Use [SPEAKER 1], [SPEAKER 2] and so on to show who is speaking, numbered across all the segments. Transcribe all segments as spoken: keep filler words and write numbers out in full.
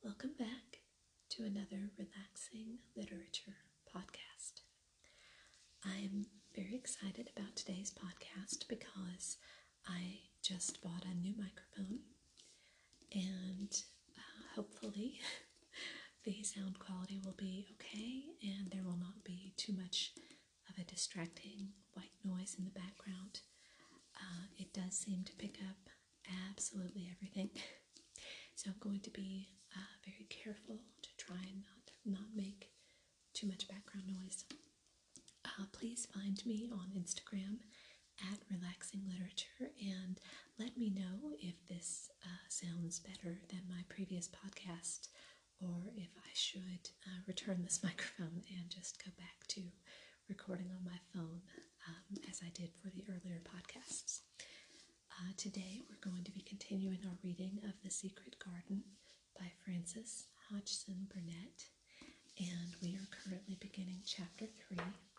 [SPEAKER 1] Welcome back to another relaxing literature podcast. I'm very excited about today's podcast because I just bought a new microphone and uh, hopefully the sound quality will be okay and there will not be too much of a distracting white noise in the background. Uh, it does seem to pick up absolutely everything. So I'm going to be uh, very careful to try and not, not make too much background noise. Uh, please find me on Instagram at Relaxing Literature and let me know if this uh, sounds better than my previous podcast or if I should uh, return this microphone and just go back to recording on my phone um, as I did for the earlier podcasts. Uh, today we're going to be continuing our reading of The Secret Garden by Frances Hodgson Burnett, and we are currently beginning chapter three.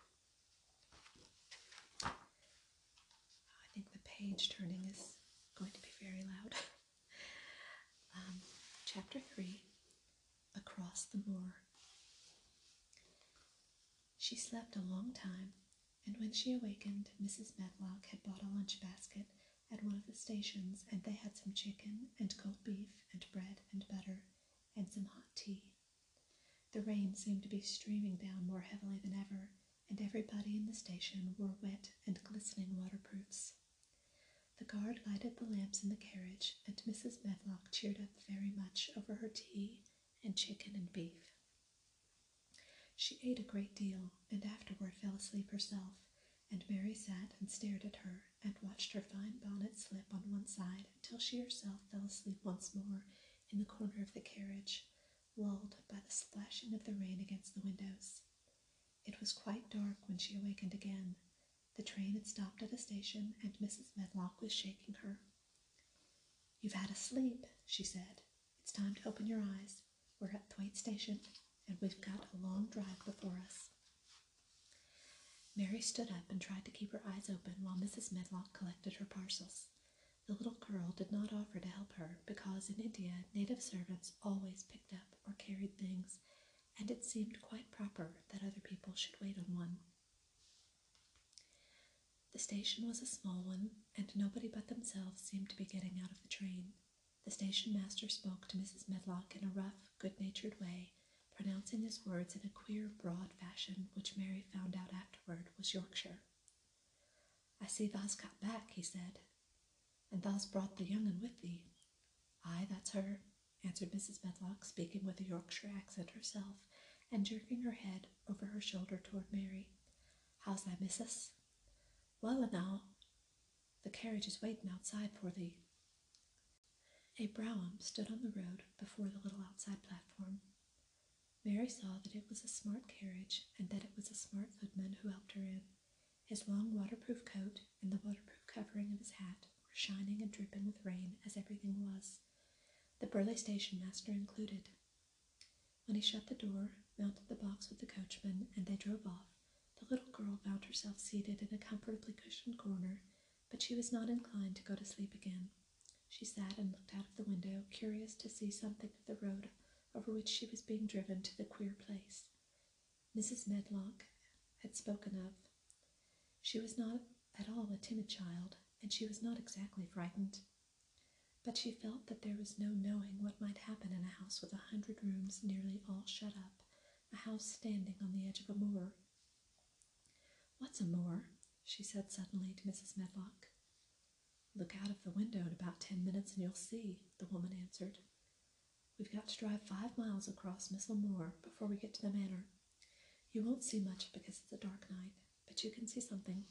[SPEAKER 1] I think the page turning is going to be very loud. um, chapter three, Across the Moor. She slept a long time, and when she awakened, Missus Medlock had bought a lunch basket at one of the stations, and they had some chicken and cold beef and bread and butter and some hot tea. The rain seemed to be streaming down more heavily than ever, and everybody in the station wore wet and glistening waterproofs. The guard lighted the lamps in the carriage, and Missus Medlock cheered up very much over her tea and chicken and beef. She ate a great deal, and afterward fell asleep herself, and Mary sat and stared at her and watched her fine bonnet slip on one side until she herself fell asleep once more in the corner of the carriage, lulled by the splashing of the rain against the windows. It was quite dark when she awakened again. The train had stopped at a station, and Missus Medlock was shaking her. "You've had a sleep," she said. "It's time to open your eyes. We're at Thwaite Station, and we've got a long drive before us." Mary stood up and tried to keep her eyes open while Missus Medlock collected her parcels. The little girl did not offer to help her because in India native servants always picked up or carried things, and it seemed quite proper that other people should wait on one. The station was a small one, and nobody but themselves seemed to be getting out of the train. The station master spoke to Missus Medlock in a rough, good-natured way, pronouncing his words in a queer, broad fashion, which Mary found out afterward was Yorkshire. "I see thou's got back," he said, "and thou's brought the young un with thee." "Aye, that's her," answered Missus Medlock, speaking with a Yorkshire accent herself, and jerking her head over her shoulder toward Mary. "How's thy missus?" "Well enow. The carriage is waiting outside for thee." A brougham stood on the road before the little outside platform. Mary saw that it was a smart carriage and that it was a smart footman who helped her in. His long waterproof coat and the waterproof covering of his hat were shining and dripping with rain, as everything was, the burly station master included. When he shut the door, mounted the box with the coachman, and they drove off, the little girl found herself seated in a comfortably cushioned corner, but she was not inclined to go to sleep again. She sat and looked out of the window, curious to see something of the road over which she was being driven to the queer place Missus Medlock had spoken of. She was not at all a timid child, and she was not exactly frightened. But she felt that there was no knowing what might happen in a house with a hundred rooms nearly all shut up, a house standing on the edge of a moor. "What's a moor?" she said suddenly to Missus Medlock. "Look out of the window in about ten minutes and you'll see," the woman answered. "We've got to drive five miles across Missel Moor before we get to the manor. You won't see much because it's a dark night, but you can see something."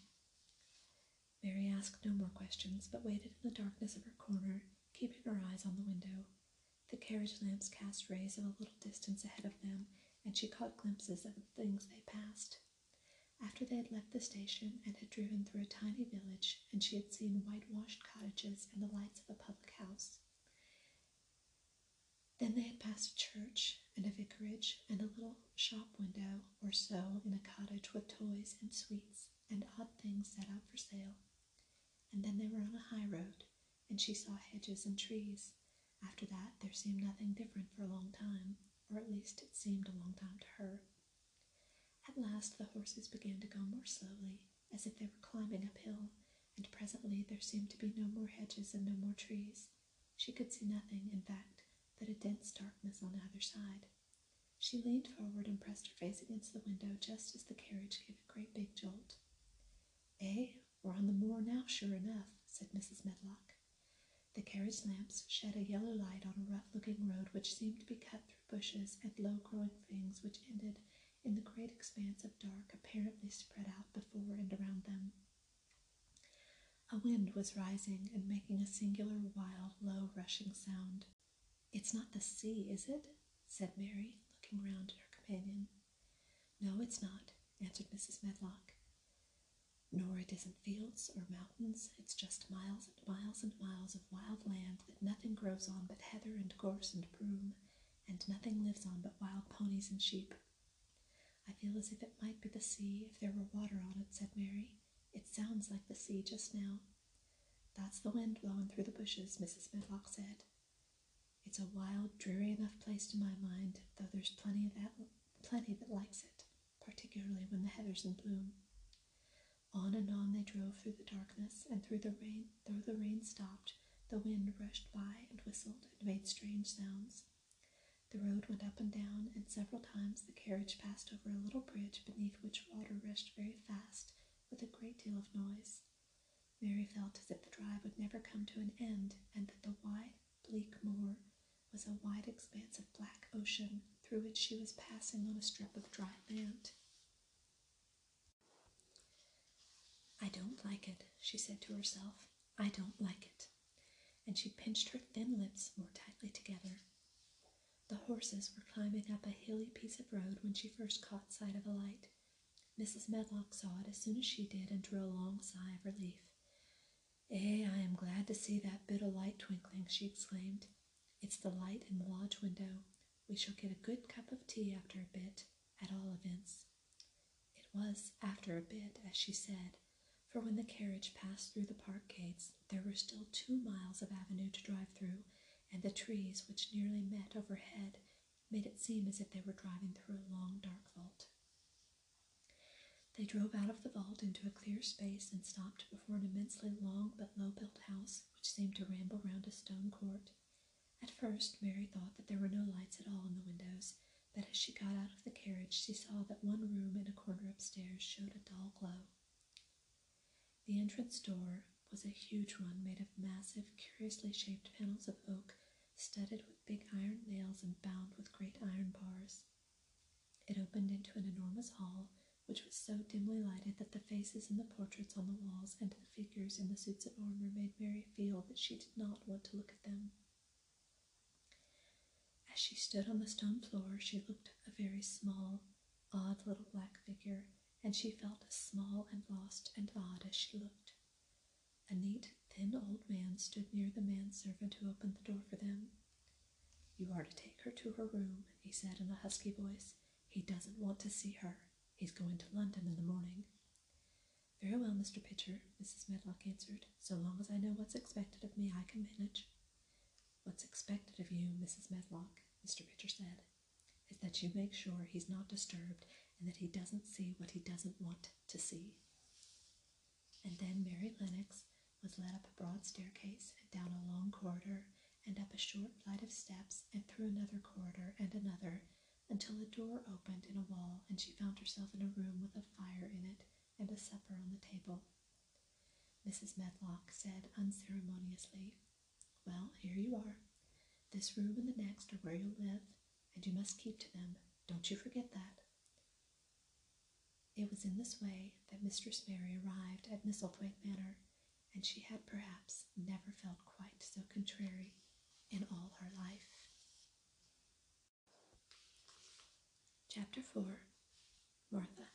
[SPEAKER 1] Mary asked no more questions, but waited in the darkness of her corner, keeping her eyes on the window. The carriage lamps cast rays of a little distance ahead of them, and she caught glimpses of the things they passed. After they had left the station and had driven through a tiny village, and she had seen whitewashed cottages and the lights of a public house. Then they had passed a church and a vicarage and a little shop window or so in a cottage with toys and sweets and odd things set out for sale. And then they were on a high road, and she saw hedges and trees. After that there seemed nothing different for a long time, or at least it seemed a long time to her. At last the horses began to go more slowly, as if they were climbing uphill, and presently there seemed to be no more hedges and no more trees. She could see nothing, in fact, but a dense darkness on either side. She leaned forward and pressed her face against the window just as the carriage gave a great big jolt. "Eh, we're on the moor now, sure enough," said Missus Medlock. The carriage lamps shed a yellow light on a rough-looking road which seemed to be cut through bushes and low-growing things which ended in the great expanse of dark apparently spread out before and around them. A wind was rising and making a singular, wild, low, rushing sound. "It's not the sea, is it?" said Mary, looking round at her companion. "No, it's not," answered Missus Medlock. "Nor it isn't fields or mountains. It's just miles and miles and miles of wild land that nothing grows on but heather and gorse and broom, and nothing lives on but wild ponies and sheep." "I feel as if it might be the sea if there were water on it," said Mary. "It sounds like the sea just now." "That's the wind blowing through the bushes," Missus Medlock said. "It's a wild, dreary enough place to my mind, though there's plenty of that, plenty that likes it, particularly when the heather's in bloom." On and on they drove through the darkness, and through the rain, though the rain stopped, the wind rushed by and whistled and made strange sounds. The road went up and down, and several times the carriage passed over a little bridge beneath which water rushed very fast, with a great deal of noise. Mary felt as if the drive would never come to an end, and that the wide, bleak moor was a wide expanse of black ocean through which she was passing on a strip of dry land. "I don't like it," she said to herself. "I don't like it." And she pinched her thin lips more tightly together. The horses were climbing up a hilly piece of road when she first caught sight of a light. Missus Medlock saw it as soon as she did and drew a long sigh of relief. "Eh, I am glad to see that bit of light twinkling," she exclaimed. "It's the light in the lodge window. We shall get a good cup of tea after a bit, at all events." It was after a bit, as she said, for when the carriage passed through the park gates, there were still two miles of avenue to drive through, and the trees, which nearly met overhead, made it seem as if they were driving through a long, dark vault. They drove out of the vault into a clear space and stopped before an immensely long but low-built house, which seemed to ramble round a stone court. At first, Mary thought that there were no lights at all in the windows, but as she got out of the carriage, she saw that one room in a corner upstairs showed a dull glow. The entrance door was a huge one made of massive, curiously shaped panels of oak, studded with big iron nails and bound with great iron bars. It opened into an enormous hall, which was so dimly lighted that the faces in the portraits on the walls and the figures in the suits of armor made Mary feel that she did not want to look at them. As she stood on the stone floor, she looked a very small, odd little black figure, and she felt as small and lost and odd as she looked. A neat, thin old man stood near the manservant who opened the door for them. "You are to take her to her room," he said in a husky voice. "He doesn't want to see her. He's going to London in the morning." "Very well, Mister Pitcher," Missus Medlock answered. "So long as I know what's expected of me, I can manage." "What's expected of you, Missus Medlock," Mister Pitcher said, "is that you make sure he's not disturbed and that he doesn't see what he doesn't want to see." And then Mary Lennox was led up a broad staircase and down a long corridor and up a short flight of steps and through another corridor and another until a door opened in a wall and she found herself in a room with a fire in it and a supper on the table. Missus Medlock said unceremoniously, "Well, here you are. This room and the next are where you'll live, and you must keep to them. Don't you forget that." It was in this way that Mistress Mary arrived at Misselthwaite Manor, and she had perhaps never felt quite so contrary in all her life. Chapter four. Martha.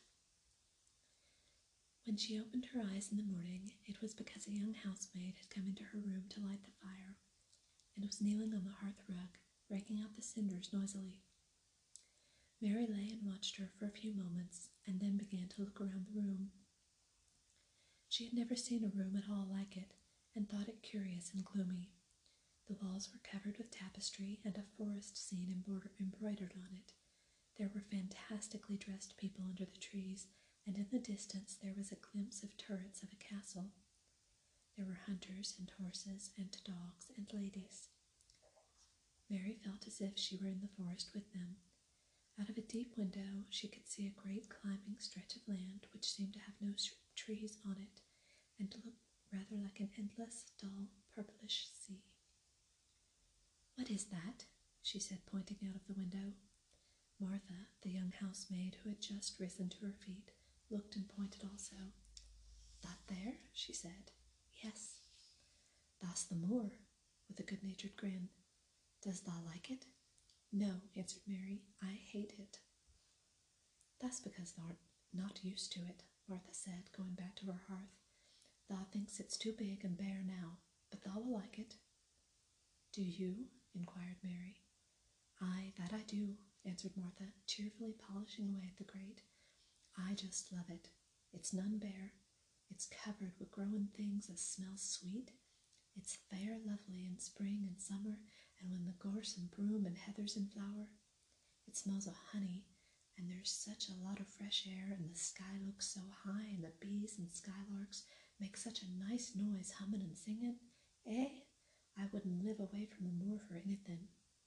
[SPEAKER 1] When she opened her eyes in the morning, it was because a young housemaid had come into her room to light the fire, and was kneeling on the hearth rug, raking out the cinders noisily. Mary lay and watched her for a few moments, and then began to look around the room. She had never seen a room at all like it, and thought it curious and gloomy. The walls were covered with tapestry, and a forest scene embroider- embroidered on it. There were fantastically dressed people under the trees, and in the distance there was a glimpse of turrets of a castle. There were hunters and horses and dogs and ladies. Mary felt as if she were in the forest with them. Out of a deep window she could see a great climbing stretch of land which seemed to have no sh- trees on it, and looked rather like an endless, dull, purplish sea. "What is that?" she said, pointing out of the window. Martha, the young housemaid, who had just risen to her feet, looked and pointed also. "That there?" she said. "Yes." "That's the moor," with a good-natured grin. "Does thou like it?" "No," answered Mary, "I hate it." "That's because thou'rt not used to it," Martha said, going back to her hearth. "Thou thinks it's too big and bare now, but thou will like it." "Do you?" inquired Mary. "Aye, that I do," answered Martha, cheerfully polishing away at the grate. "I just love it. It's none bare. It's covered with growing things as smells sweet. It's fair lovely in spring and summer, and when the gorse and broom and heather's in flower. It smells of honey, and there's such a lot of fresh air, and the sky looks so high, and the bees and skylarks make such a nice noise humming and singing. Eh? I wouldn't live away from the moor for anything."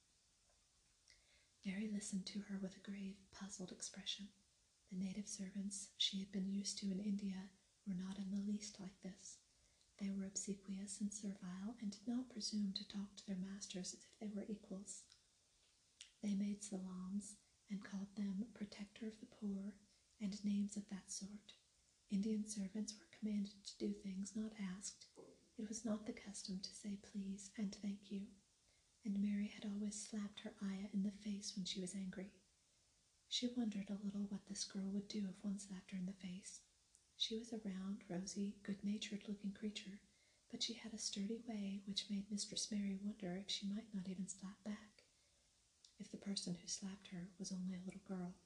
[SPEAKER 1] Mary listened to her with a grave, puzzled expression. The native servants she had been used to in India were not in the least like this. They were obsequious and servile, and did not presume to talk to their masters as if they were equals. They made salams, and called them protector of the poor, and names of that sort. Indian servants were commanded to do things not asked. It was not the custom to say please and thank you, and Mary had always slapped her ayah in the face when she was angry. She wondered a little what this girl would do if one slapped her in the face. She was a round, rosy, good-natured-looking creature, but she had a sturdy way which made Mistress Mary wonder if she might not even slap back, if the person who slapped her was only a little girl.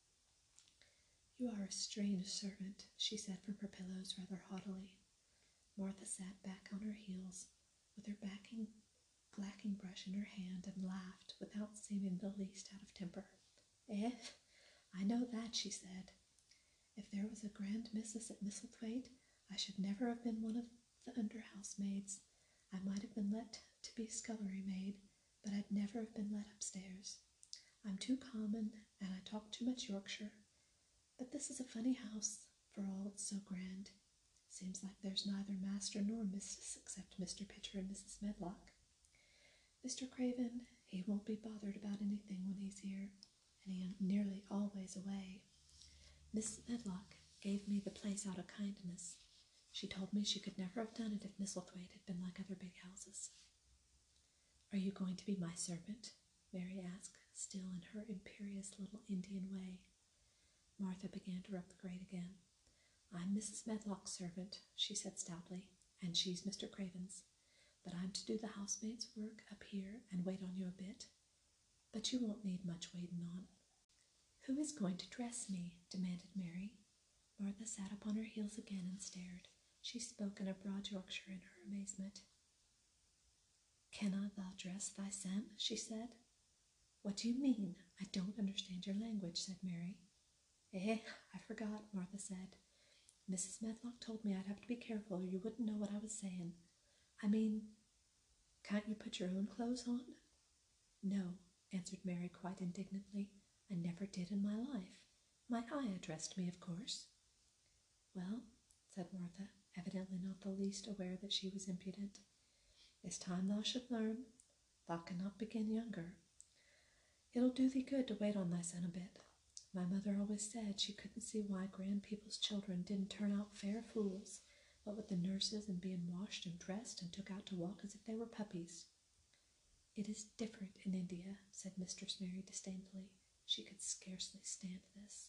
[SPEAKER 1] "You are a strange servant," she said from her pillows rather haughtily. Martha sat back on her heels, with her backing, blacking brush in her hand, and laughed without seeming the least out of temper. "Eh, I know that," she said. "If there was a grand missus at Misselthwaite, I should never have been one of the under housemaids. I might have been let to be scullery maid, but I'd never have been let upstairs. I'm too common, and I talk too much Yorkshire. But this is a funny house, for all it's so grand. Seems like there's neither master nor missus except Mister Pitcher and Missus Medlock. Mister Craven, he won't be bothered about anything when he's here, and he nearly always away. Missus Medlock gave me the place out of kindness. She told me she could never have done it if Misselthwaite had been like other big houses." "Are you going to be my servant?" Mary asked, still in her imperious little Indian way. Martha began to rub the grate again. "I'm Missus Medlock's servant," she said stoutly, "and she's Mister Craven's. But I'm to do the housemaid's work up here and wait on you a bit. But you won't need much waiting on." "Who is going to dress me?" demanded Mary. Martha sat up on her heels again and stared. She spoke in a broad Yorkshire in her amazement. "Canna thou dress thy son?" she said. "What do you mean? I don't understand your language," said Mary. "Eh, I forgot," Martha said. "Missus Medlock told me I'd have to be careful or you wouldn't know what I was saying. I mean, can't you put your own clothes on?" "No," answered Mary quite indignantly. "I never did in my life. My ayah dressed me, of course." "Well," said Martha, evidently not the least aware that she was impudent, "it's time thou should learn. Thou cannot begin younger. It'll do thee good to wait on thy son a bit. My mother always said she couldn't see why grand people's children didn't turn out fair fools, what with the nurses and being washed and dressed and took out to walk as if they were puppies." "It is different in India," said Mistress Mary disdainfully. She could scarcely stand this.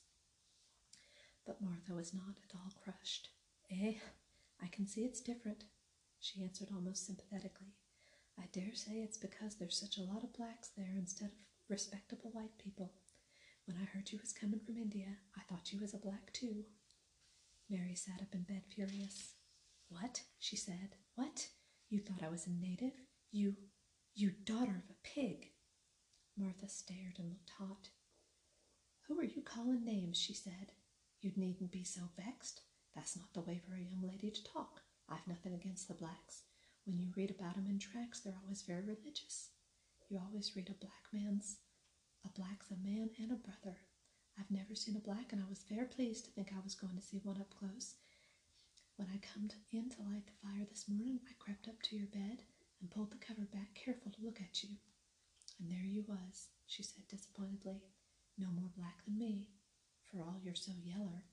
[SPEAKER 1] But Martha was not at all crushed. "Eh, I can see it's different," she answered almost sympathetically. "I dare say it's because there's such a lot of blacks there instead of respectable white people. When I heard you was coming from India, I thought you was a black too." Mary sat up in bed furious. "What?" she said. "What? You thought I was a native? You—" You daughter of a pig! Martha stared and looked hot. Who are you calling names? She said. You needn't be so vexed. That's not the way for a young lady to talk. I've nothing against the blacks. When you read about 'em in tracts, they're always very religious. You always read a black man's, a black's a man and a brother. I've never seen a black, and I was very pleased to think I was going to see one up close. When I come in to light the fire this morning, I crept up to your bed and pulled the cover back careful to look at you. And there you was, she said disappointedly, no more black than me, for all you're so yeller.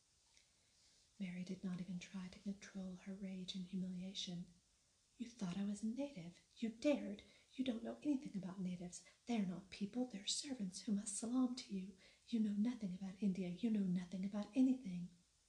[SPEAKER 1] Mary did not even try to control her rage and humiliation. You thought I was a native. You dared. You don't know anything about natives. They're not people. They're servants who must salaam to you. You know nothing about India. You know nothing about anything.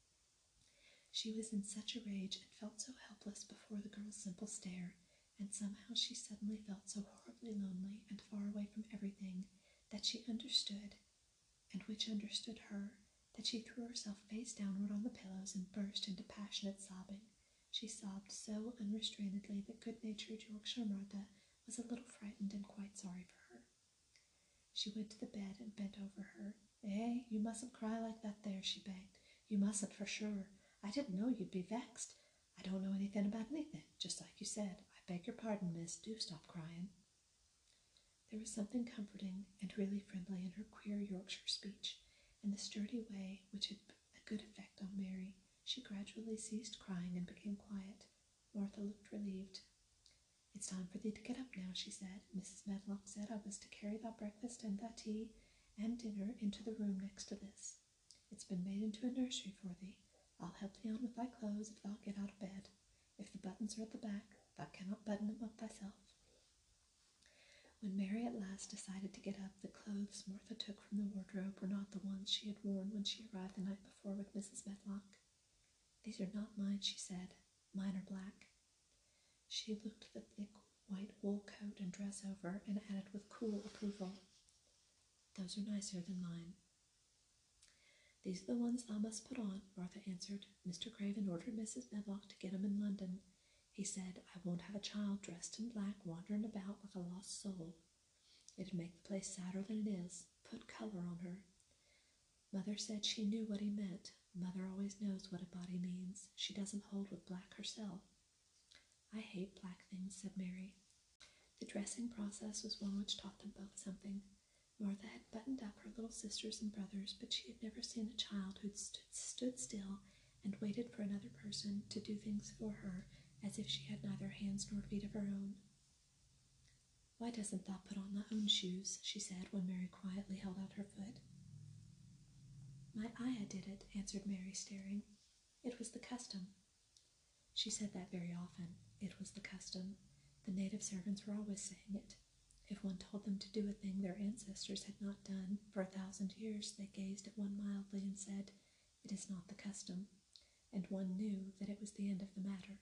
[SPEAKER 1] She was in such a rage and felt so helpless before the girl's simple stare, and somehow she suddenly felt so horribly lonely and far away from everything that she understood, and which understood her, that she threw herself face downward on the pillows and burst into passionate sobbing. She sobbed so unrestrainedly that good-natured Yorkshire Martha was a little frightened and quite sorry for her. She went to the bed and bent over her. Eh, you mustn't cry like that there, she begged. You mustn't for sure. I didn't know you'd be vexed. I don't know anything about anything, just like you said. I beg your pardon, miss. Do stop crying. There was something comforting and really friendly in her queer Yorkshire speech, and the sturdy way which had a good effect on Mary. She gradually ceased crying and became quiet. Martha looked relieved. It's time for thee to get up now, she said. Missus Medlock said I was to carry thy breakfast and thy tea and dinner into the room next to this. It's been made into a nursery for thee. I'll help thee on with thy clothes if thou get out of bed. If the buttons are at the back, thou cannot button them up thyself. When Mary at last decided to get up, the clothes Martha took from the wardrobe were not the ones she had worn when she arrived the night before with Missus Medlock. These are not mine, she said. Mine are black. She looked the thick white wool coat and dress over and added with cool approval, Those are nicer than mine. These are the ones thou must put on, Martha answered. Mister Craven ordered Missus Medlock to get 'em in London. He said, I won't have a child dressed in black wandering about like a lost soul. It'd make the place sadder than it is. Put color on her. Mother said she knew what he meant. Mother always knows what a body means. She doesn't hold with black herself. I hate black things, said Mary. The dressing process was one which taught them both something. Martha had buttoned up her little sisters and brothers, but she had never seen a child who'd st- stood still and waited for another person to do things for her as if she had neither hands nor feet of her own. Why doesn't thou put on thy own shoes? She said when Mary quietly held out her foot. My ayah did it, answered Mary, staring. It was the custom. She said that very often. It was the custom. The native servants were always saying it. If one told them to do a thing their ancestors had not done for a thousand years, they gazed at one mildly and said, It is not the custom, and one knew that it was the end of the matter.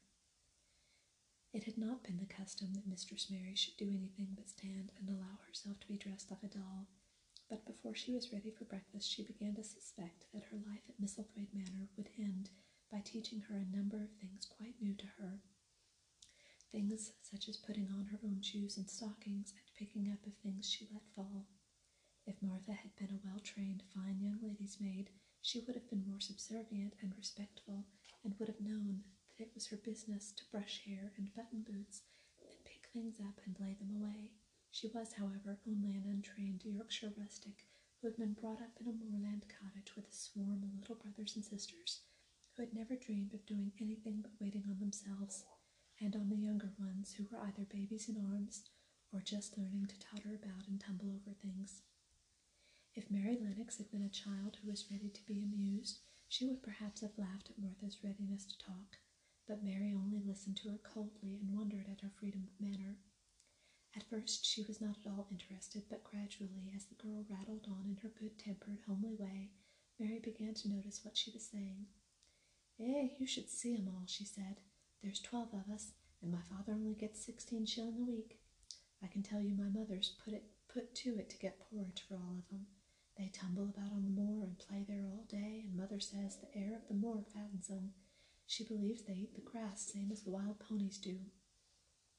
[SPEAKER 1] It had not been the custom that Mistress Mary should do anything but stand and allow herself to be dressed like a doll, but before she was ready for breakfast she began to suspect that her life at Misselthwaite Manor would end by teaching her a number of things quite new to her. Things such as putting on her own shoes and stockings and picking up of things she let fall. If Martha had been a well-trained, fine young lady's maid, she would have been more subservient and respectful, and would have known that it was her business to brush hair and button boots and pick things up and lay them away. She was, however, only an untrained Yorkshire rustic who had been brought up in a moorland cottage with a swarm of little brothers and sisters, who had never dreamed of doing anything but waiting on themselves, and on the younger ones who were either babies in arms or just learning to totter about and tumble over things. If Mary Lennox had been a child who was ready to be amused, she would perhaps have laughed at Martha's readiness to talk, but Mary only listened to her coldly and wondered at her freedom of manner. At first she was not at all interested, but gradually, as the girl rattled on in her good-tempered, homely way, Mary began to notice what she was saying. Eh, you should see 'em all, she said. There's twelve of us, and my father only gets sixteen shilling a week. I can tell you my mother's put it put to it to get porridge for all of 'em. They tumble about on the moor and play there all day, and mother says the air of the moor fattens 'em. She believes they eat the grass same as the wild ponies do.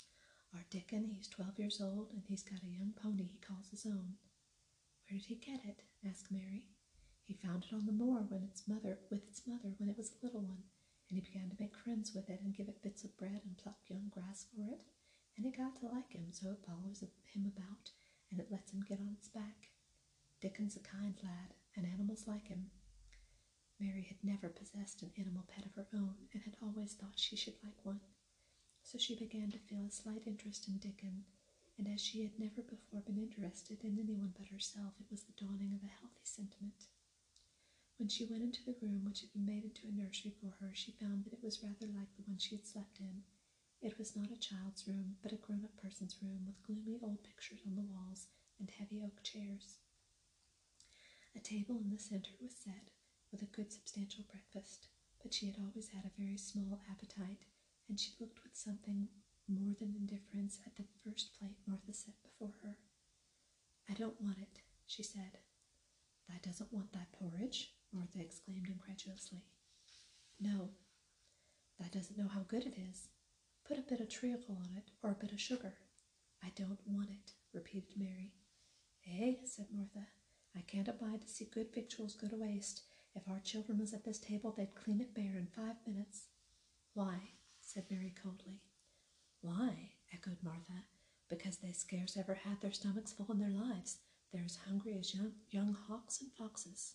[SPEAKER 1] Our Dickon, he's twelve years old, and he's got a young pony he calls his own." "Where did he get it?" asked Mary. "He found it on the moor when its mother, with its mother when it was a little one, and he began to make friends with it and give it bits of bread and pluck young grass for it, and it got to like him, so it follows him about, and it lets him get on its back. Dickon's a kind lad, and animals like him." Mary had never possessed an animal pet of her own, and had always thought she should like one. So she began to feel a slight interest in Dickon, and as she had never before been interested in anyone but herself, it was the dawning of a healthy sentiment. When she went into the room which had been made into a nursery for her, she found that it was rather like the one she had slept in. It was not a child's room, but a grown-up person's room, with gloomy old pictures on the walls and heavy oak chairs. A table in the center was set, with a good substantial breakfast, but she had always had a very small appetite, and she looked with something more than indifference at the first plate Martha set before her. "I don't want it," she said. "Thou doesn't want thy porridge?" Martha exclaimed incredulously. "No." "Thou doesn't know how good it is. Put a bit of treacle on it, or a bit of sugar." "I don't want it," repeated Mary. "Eh," said Martha, "I can't abide to see good victuals go to waste. If our children was at this table, they'd clean it bare in five minutes." "Why?" said Mary coldly. "Why?" echoed Martha. "Because they scarce ever had their stomachs full in their lives. They're as hungry as young, young hawks and foxes."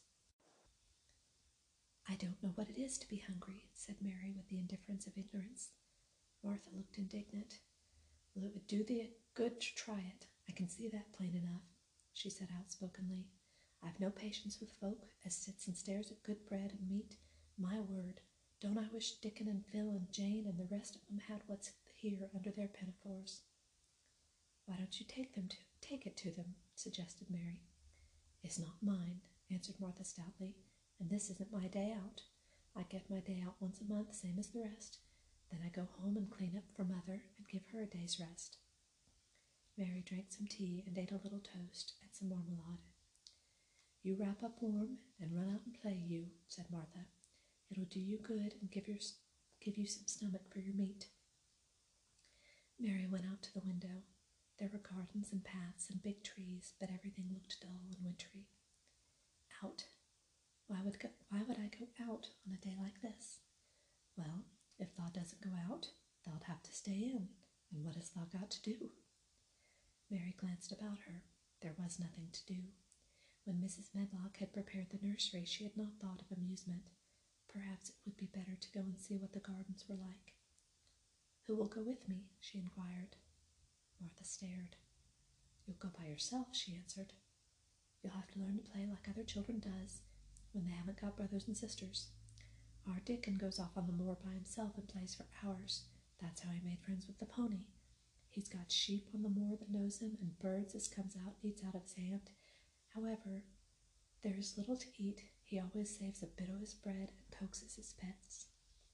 [SPEAKER 1] "I don't know what it is to be hungry," said Mary with the indifference of ignorance. Martha looked indignant. "Well, it would do thee good to try it. I can see that plain enough," she said outspokenly. "I've no patience with folk as sits and stares at good bread and meat. My word, don't I wish Dickon and Phil and Jane and the rest of them had what's here under their pinafores." "Why don't you take them to take it to them?" suggested Mary. "It's not mine," answered Martha stoutly, "and this isn't my day out. I get my day out once a month, same as the rest. Then I go home and clean up for Mother and give her a day's rest." Mary drank some tea and ate a little toast and some marmalade. "You wrap up warm and run out and play, you," said Martha. "It'll do you good and give your give you some stomach for your meat." Mary went out to the window. There were gardens and paths and big trees, but everything looked dull and wintry. Out. Why would go, why would I go out on a day like this? Well, if thou doesn't go out, thou'lt have to stay in, and what hast thou got to do? Mary glanced about her. There was nothing to do. When Missus Medlock had prepared the nursery, she had not thought of amusement. Perhaps it would be better to go and see what the gardens were like. "Who will go with me?" she inquired. Martha stared. "You'll go by yourself," she answered. "You'll have to learn to play like other children does, when they haven't got brothers and sisters. Our Dickon goes off on the moor by himself and plays for hours. That's how he made friends with the pony. He's got sheep on the moor that knows him, and birds as comes out and eats out of his hand. However, there is little to eat. He always saves a bit of his bread and coaxes his pets."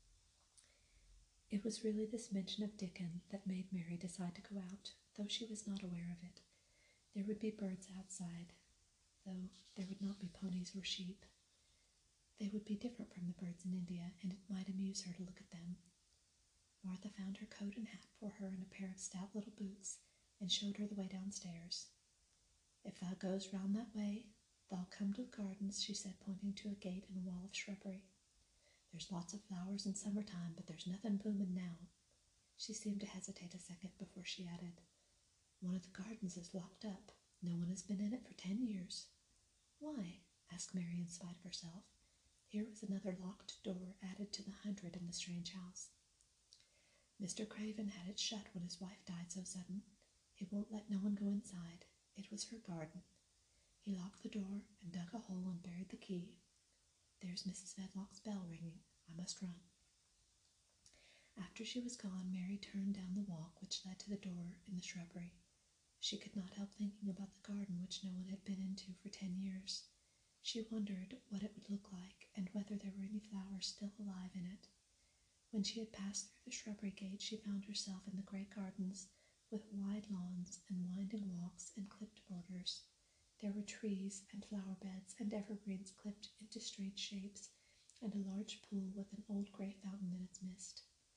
[SPEAKER 1] It was really this mention of Dickon that made Mary decide to go out, though she was not aware of it. There would be birds outside, though there would not be ponies or sheep. They would be different from the birds in India, and it might amuse her to look at them. Martha found her coat and hat for her and a pair of stout little boots, and showed her the way downstairs. "If thou goes round that way, thou'll come to the gardens," she said, pointing to a gate in a wall of shrubbery. "There's lots of flowers in summertime, but there's nothing bloomin' now." She seemed to hesitate a second before she added, "One of the gardens is locked up. No one has been in it for ten years." "Why?" asked Mary in spite of herself. Here was another locked door added to the hundred in the strange house. "Mister Craven had it shut when his wife died so sudden. He won't let no one go inside. It was her garden. He locked the door and dug a hole and buried the key. There's Missus Medlock's bell ringing. I must run." After she was gone, Mary turned down the walk which led to the door in the shrubbery. She could not help thinking about the garden which no one had been into for ten years. She wondered what it would look like, and whether there were any flowers still alive in it. When she had passed through the shrubbery gate, she found herself in the great gardens, with wide lawns and winding walks and clipped borders. There were trees and flower beds and evergreens clipped into strange shapes, and a large pool with an old grey fountain in its midst.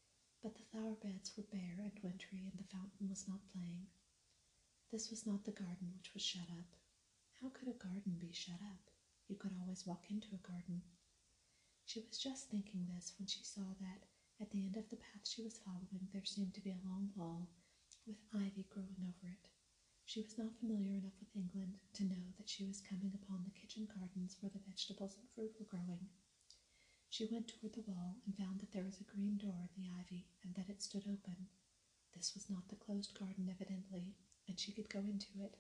[SPEAKER 1] but the flower beds were bare and wintry, and the fountain was not playing. This was not the garden which was shut up. How could a garden be shut up? You could always walk into a garden. She was just thinking this when she saw that, at the end of the path she was following, there seemed to be a long wall with ivy growing over it. She was not familiar enough with England to know that she was coming upon the kitchen gardens where the vegetables and fruit were growing. She went toward the wall and found that there was a green door in the ivy and that it stood open. This was not the closed garden, evidently, and she could go into it.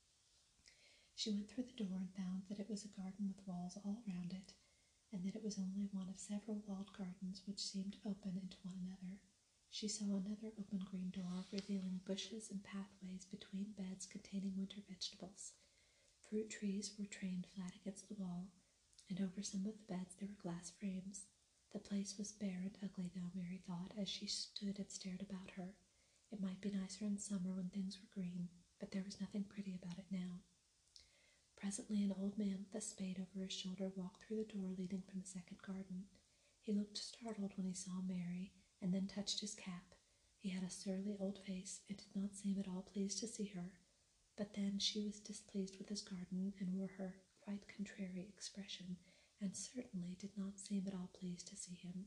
[SPEAKER 1] She went through the door and found that it was a garden with walls all round it, and that it was only one of several walled gardens which seemed open into one another. She saw another open green door, revealing bushes and pathways between beds containing winter vegetables. Fruit trees were trained flat against the wall, and over some of the beds there were glass frames. The place was bare and ugly, though, Mary thought, as she stood and stared about her. It might be nicer in summer when things were green, but there was nothing pretty about it now. Presently an old man with a spade over his shoulder walked through the door leading from the second garden. He looked startled when he saw Mary, and then touched his cap. He had a surly old face, and did not seem at all pleased to see her, but then she was displeased with his garden, and wore her quite contrary expression, and certainly did not seem at all pleased to see him.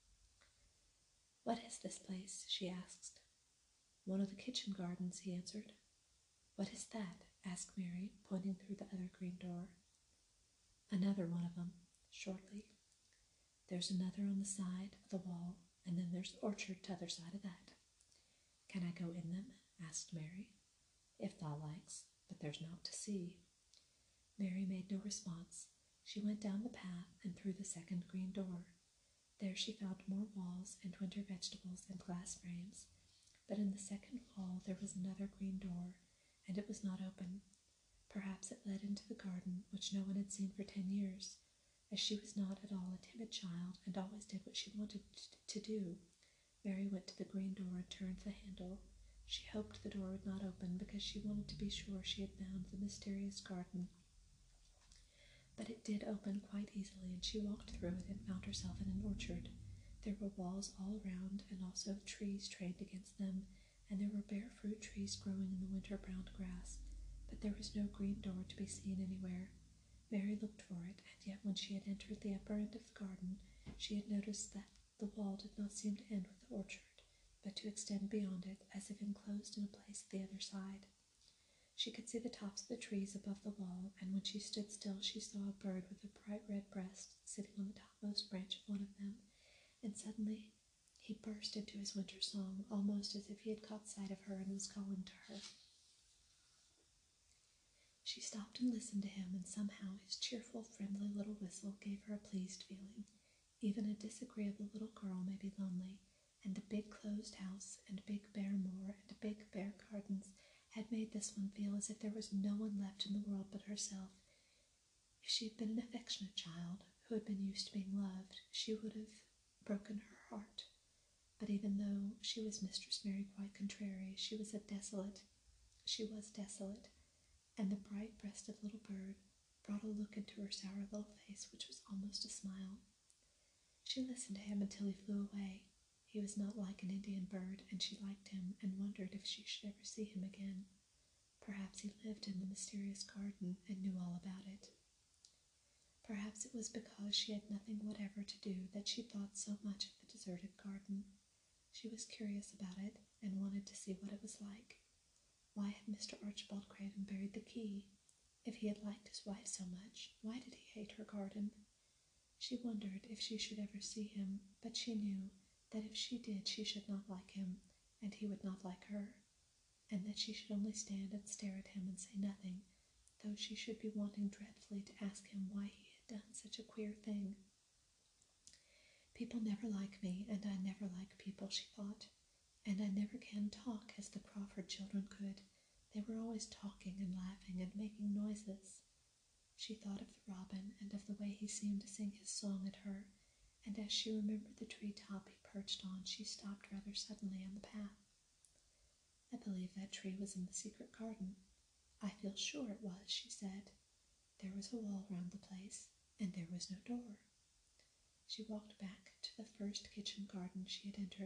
[SPEAKER 1] "What is this place?" she asked. "One of the kitchen gardens," he answered. "What is that?" asked Mary, pointing through the other green door. "Another one of 'em," shortly. "There's another on the side of the wall, and then there's the orchard t'other side of that." "Can I go in them?" asked Mary. "If thou likes, but there's naught to see." Mary made no response. She went down the path and through the second green door. There she found more walls and winter vegetables and glass frames, but in the second wall there was another green door, and it was not open. Perhaps it led into the garden, which no one had seen for ten years. As she was not at all a timid child, and always did what she wanted to do, Mary went to the green door and turned the handle. She hoped the door would not open, because she wanted to be sure she had found the mysterious garden. But it did open quite easily, and she walked through it and found herself in an orchard. There were walls all round, and also trees trained against them, and there were bare fruit trees growing in the winter-browned grass, but there was no green door to be seen anywhere. Mary looked for it, and yet when she had entered the upper end of the garden, she had noticed that the wall did not seem to end with the orchard, but to extend beyond it, as if enclosed in a place at the other side. She could see the tops of the trees above the wall, and when she stood still she saw a bird with a bright red breast sitting on the topmost branch of one of them, and suddenly he burst into his winter song, almost as if he had caught sight of her and was calling to her. She stopped and listened to him, and somehow his cheerful, friendly little whistle gave her a pleased feeling. Even a disagreeable little girl may be lonely, and the big closed house and big bare moor and big bare gardens had made this one feel as if there was no one left in the world but herself. If she had been an affectionate child, who had been used to being loved, she would have broken her heart. But even though she was Mistress Mary quite contrary, she was a desolate, she was desolate, and the bright-breasted little bird brought a look into her sour little face which was almost a smile. She listened to him until he flew away. He was not like an Indian bird, and she liked him and wondered if she should ever see him again. Perhaps he lived in the mysterious garden and knew all about it. Perhaps it was because she had nothing whatever to do that she thought so much of the deserted garden. She was curious about it and wanted to see what it was like. Why had Mister Archibald Craven buried the key? If he had liked his wife so much, why did he hate her garden? She wondered if she should ever see him, but she knew that if she did she should not like him, and he would not like her, and that she should only stand and stare at him and say nothing, though she should be wanting dreadfully to ask him why he had done such a queer thing. People never like me, and I never like people, she thought, and I never can talk as the Crawford children could. They were always talking and laughing and making noises. She thought of the robin and of the way he seemed to sing his song at her, and as she remembered the tree-top he perched on, she stopped rather suddenly on the path. I believe that tree was in the secret garden. I feel sure it was, she said. There was a wall round the place, and there was no door. She walked back to the first kitchen garden she had entered,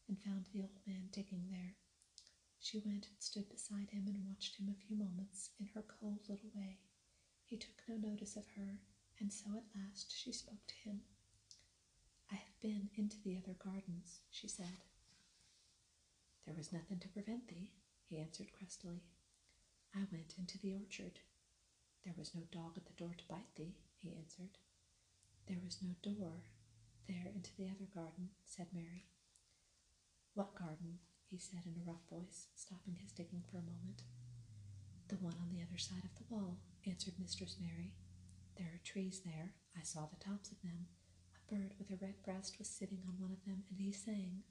[SPEAKER 1] and found the old man digging there. She went and stood beside him and watched him a few moments in her cold little way. He took no notice of her, and so at last she spoke to him. "I have been into the other gardens," she said. "There was nothing to prevent thee," he answered crustily. "I went into the orchard." "There was no dog at the door to bite thee," he answered. "There was no door there into the other garden," said Mary. "What garden?" he said in a rough voice, stopping his digging for a moment. "The one on the other side of the wall," answered Mistress Mary. "There are trees there. I saw the tops of them. A bird with a red breast was sitting on one of them, and he sang."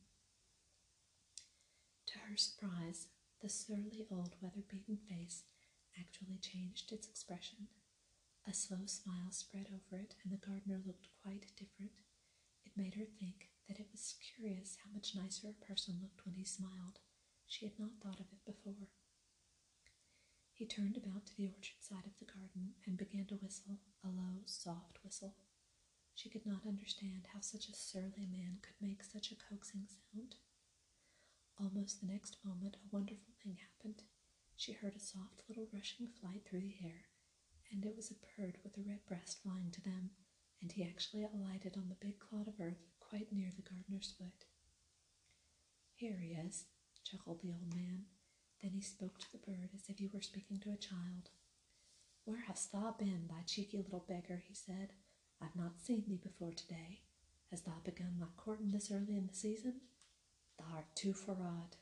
[SPEAKER 1] To her surprise, the surly old weather-beaten face actually changed its expression. A slow smile spread over it, and the gardener looked quite different. It made her think that it was curious how much nicer a person looked when he smiled. She had not thought of it before. He turned about to the orchard side of the garden and began to whistle, a low, soft whistle. She could not understand how such a surly man could make such a coaxing sound. Almost the next moment a wonderful thing happened. She heard a soft little rushing flight through the air, and it was a bird with a red breast flying to them, and he actually alighted on the big clod of earth quite near the gardener's foot. "Here he is," chuckled the old man. Then he spoke to the bird as if he were speaking to a child. "Where hast thou been, thy cheeky little beggar?" he said. "I've not seen thee before today. Hast thou begun thy courting this early in the season? Thou art too forrard."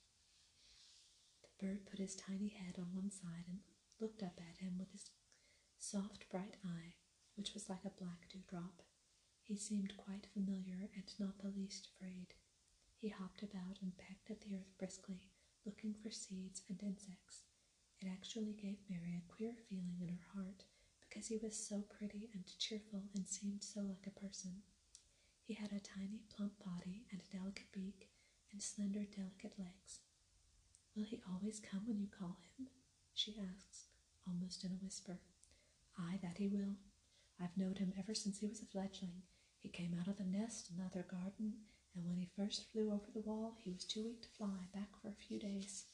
[SPEAKER 1] The bird put his tiny head on one side and looked up at him with his soft bright eye, which was like a black dewdrop. He seemed quite familiar and not the least afraid. He hopped about and pecked at the earth briskly, looking for seeds and insects. It actually gave Mary a queer feeling in her heart, because he was so pretty and cheerful and seemed so like a person. He had a tiny plump body and a delicate beak and slender delicate legs. "Will he always come when you call him?" she asked, almost in a whisper. "Aye, that he will. I've knowed him ever since he was a fledgling. He came out of the nest in the other garden, and when he first flew over the wall, he was too weak to fly back for a few days,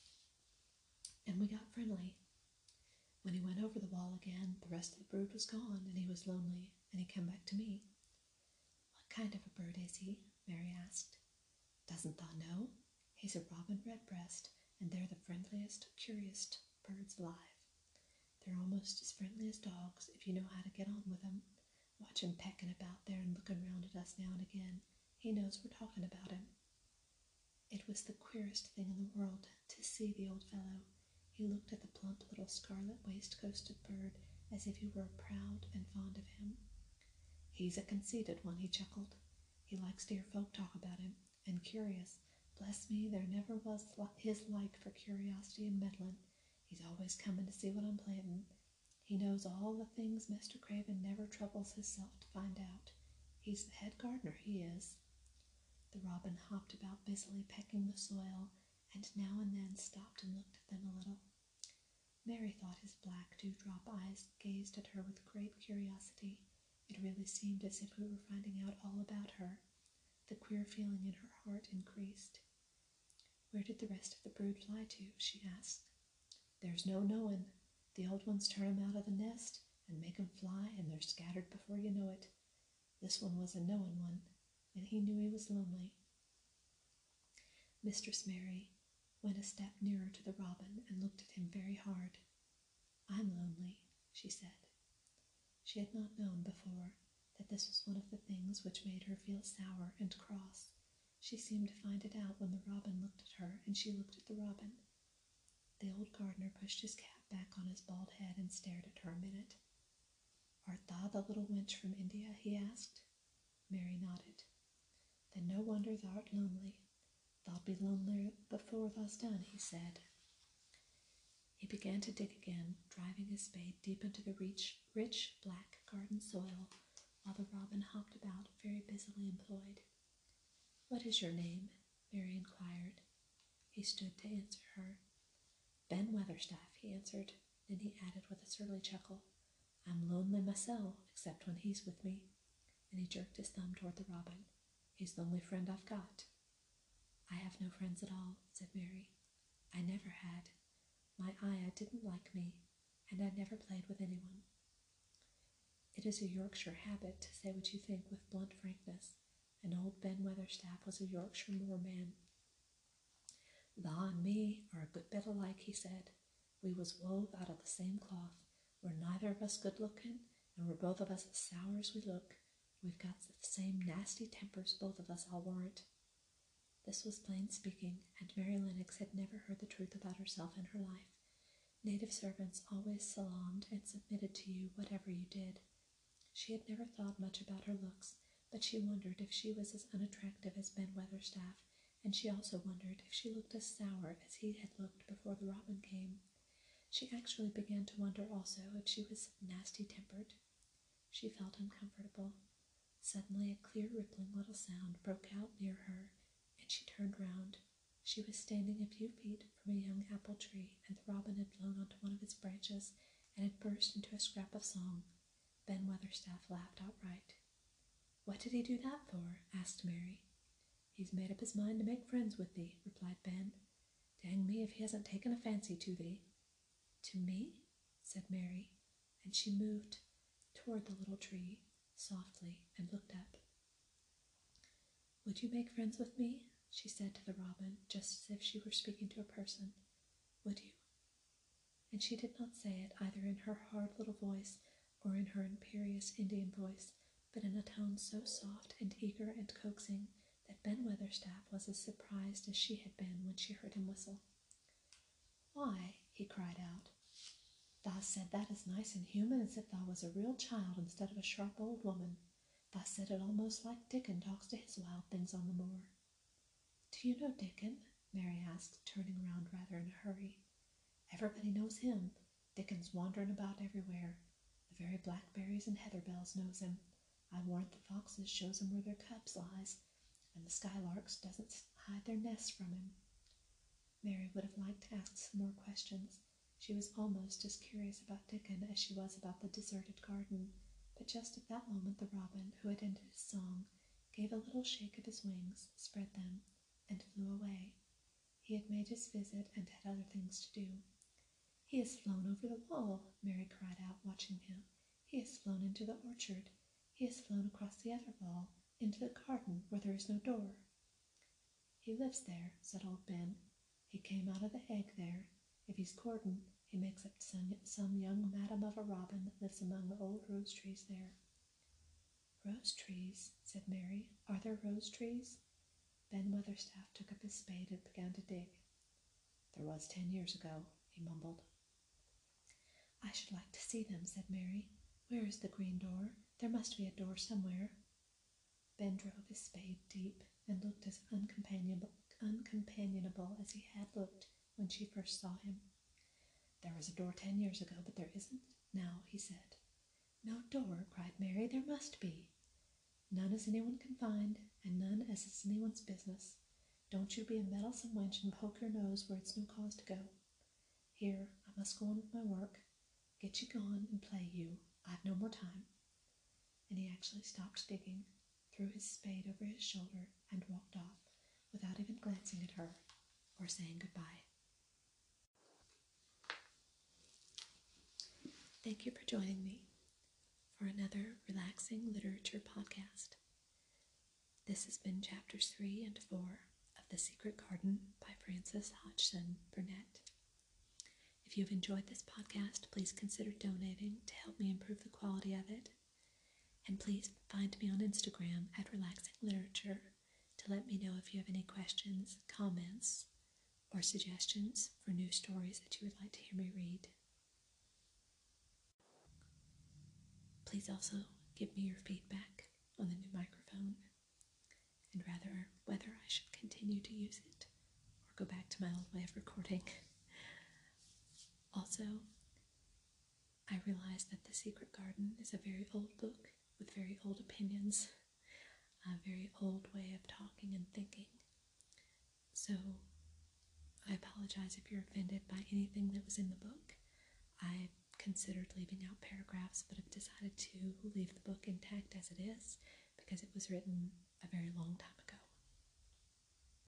[SPEAKER 1] and we got friendly. When he went over the wall again, the rest of the brood was gone, and he was lonely, and he came back to me." "What kind of a bird is he?" Mary asked. "Doesn't thou know? He's a robin redbreast, and they're the friendliest, curious birds alive. They're almost as friendly as dogs, if you know how to get on with them. Watch him pecking about there and looking round at us now and again. He knows we're talking about him." It was the queerest thing in the world to see the old fellow. He looked at the plump little scarlet waistcoated bird as if he were proud and fond of him. "He's a conceited one," he chuckled. "He likes to hear folk talk about him, and curious. Bless me, there never was his like for curiosity and meddling. He's always coming to see what I'm planting. He knows all the things Mister Craven never troubles himself to find out. He's the head gardener, he is." The robin hopped about busily pecking the soil, and now and then stopped and looked at them a little. Mary thought his black dewdrop eyes gazed at her with great curiosity. It really seemed as if we were finding out all about her. The queer feeling in her heart increased. "Where did the rest of the brood fly to?" she asked. "There's no knowing. The old ones turn 'em out of the nest and make 'em fly, and they're scattered before you know it. This one was a knowing one, and he knew he was lonely." Mistress Mary went a step nearer to the robin and looked at him very hard. "I'm lonely," she said. She had not known before that this was one of the things which made her feel sour and cross. She seemed to find it out when the robin looked at her, and she looked at the robin. The old gardener pushed his cap back on his bald head and stared at her a minute. "Art thou the little wench from India?" he asked. Mary nodded. "Then no wonder thou art lonely. Thou'lt be lonely before thou's done," he said. He began to dig again, driving his spade deep into the rich, rich black garden soil, while the robin hopped about, very busily employed. "What is your name?" Mary inquired. He stood to answer her. "Ben Weatherstaff," he answered. Then he added with a surly chuckle, "I'm lonely myself, except when he's with me," and he jerked his thumb toward the robin. "He's the only friend I've got." I have no friends at all, said Mary. I never had. My Aya didn't like me, and I never played with anyone. It is a Yorkshire habit to say what you think with blunt frankness, and old Ben Weatherstaff was a Yorkshire moorman. Tha and me are a good bit alike, he said. We was wove out of the same cloth. We're neither of us good-looking, and we're both of us as sour as we look. We've got the same nasty tempers, both of us, I'll warrant. This was plain speaking, and Mary Lennox had never heard the truth about herself in her life. Native servants always salaamed and submitted to you whatever you did. She had never thought much about her looks, but she wondered if she was as unattractive as Ben Weatherstaff, and she also wondered if she looked as sour as he had looked before the robin came. She actually began to wonder also if she was nasty-tempered. She felt uncomfortable. Suddenly a clear, rippling little sound broke out near her, and she turned round. She was standing a few feet from a young apple tree, and the robin had flown onto one of its branches and had burst into a scrap of song. Ben Weatherstaff laughed outright. What did he do that for? Asked Mary. He's made up his mind to make friends with thee, replied Ben. Dang me if he hasn't taken a fancy to thee. To me? Said Mary, and she moved toward the little tree softly and looked up. Would you make friends with me? She said to the robin, just as if she were speaking to a person. Would you? And she did not say it either in her hard little voice or in her imperious Indian voice, but in a tone so soft and eager and coaxing that Ben Weatherstaff was as surprised as she had been when she heard him whistle. Why, he cried out, thou said that as nice and human as if thou was a real child instead of a sharp old woman. Thou said it almost like Dickon talks to his wild things on the moor. Do you know Dickon? Mary asked, turning round rather in a hurry. Everybody knows him. Dickon's wandering about everywhere. The very blackberries and heatherbells knows him. I warrant the foxes shows him where their cubs lies, and the skylarks doesn't hide their nests from him. Mary would have liked to ask some more questions. She was almost as curious about Dickon as she was about the deserted garden, but just at that moment the robin, who had ended his song, gave a little shake of his wings, spread them, and flew away. He had made his visit and had other things to do. He has flown over the wall, Mary cried out, watching him. He has flown into the orchard. He has flown across the other wall, into the garden where there is no door. He lives there, said old Ben. He came out of the egg there. If he's courting, he makes up some, some young madam of a robin that lives among the old rose trees there. Rose trees, said Mary. Are there rose trees? Ben Weatherstaff took up his spade and began to dig. There was ten years ago, he mumbled. I should like to see them, said Mary. Where is the green door? There must be a door somewhere. Ben drove his spade deep and looked as uncompanionable, uncompanionable as he had looked when she first saw him. There was a door ten years ago, but there isn't now, he said. No door, cried Mary. There must be. None as anyone can find, and none as is anyone's business. Don't you be a meddlesome wench and poke your nose where it's no cause to go. Here, I must go on with my work. Get ye gone and play, you. I've no more time. And he actually stopped digging, threw his spade over his shoulder, and walked off, without even glancing at her or saying goodbye. Thank you for joining me for another relaxing literature podcast. This has been chapters three and four of The Secret Garden by Frances Hodgson Burnett. If you've enjoyed this podcast, please consider donating to help me improve the quality of it. And please find me on Instagram at Relaxing Literature to let me know if you have any questions, comments, or suggestions for new stories that you would like to hear me read. Please also give me your feedback on the new microphone, and rather whether I should continue to use it or go back to my old way of recording. Also, I realize that The Secret Garden is a very old book with very old opinions, a very old way of talking and thinking. So, I apologize if you're offended by anything that was in the book. I considered leaving out paragraphs, but have decided to leave the book intact as it is because it was written a very long time